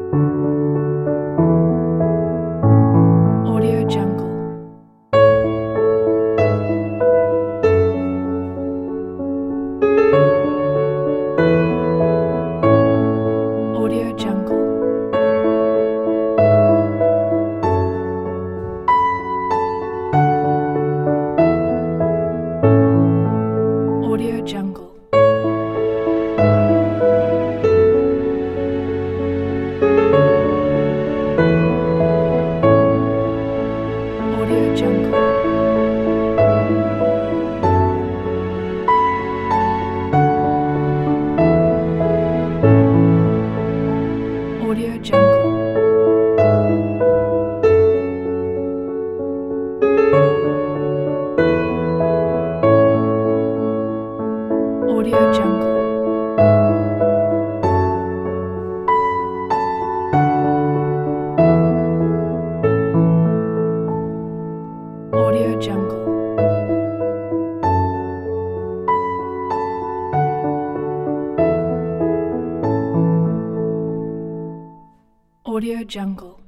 Audio Jungle. Audio Jungle. Audio Jungle. Audio Jungle. Audio Jungle. Audio Jungle. Audio Jungle. Audio Jungle.